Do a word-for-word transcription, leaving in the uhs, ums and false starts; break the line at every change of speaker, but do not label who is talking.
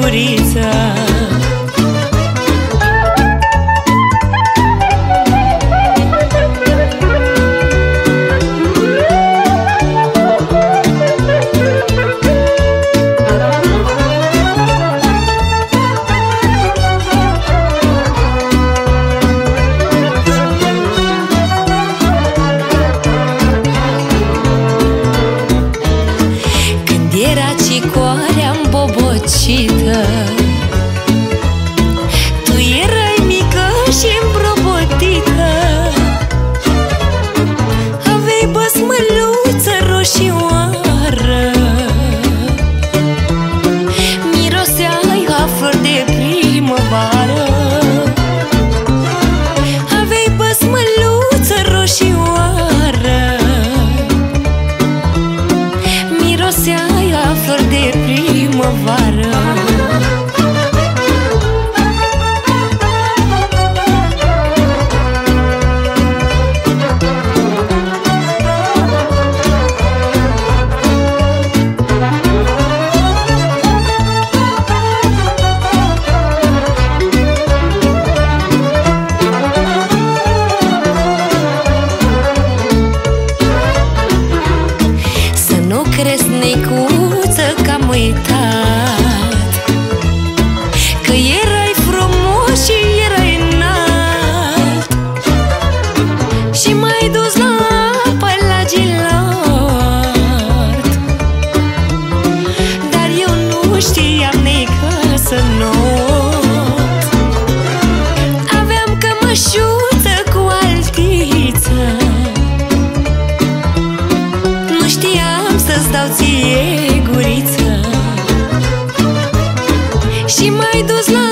gurița.
Cicoarea îmbobocită, tu erai mică și îmbrobotită. Aveai băsmăluță roșioară, miroseai a flori de primăvară. Aveai băsmăluță roșioară, miroseai a flori de primăvară. Să nu crezi, necuță, că am uitat că erai frumos și erai înalt și m-ai dus la apă la Gilard. Dar eu nu știam, necă, să not. Aveam cămășuță cu altiță, nu știam să-ți dau ție guriță și m-ai dus la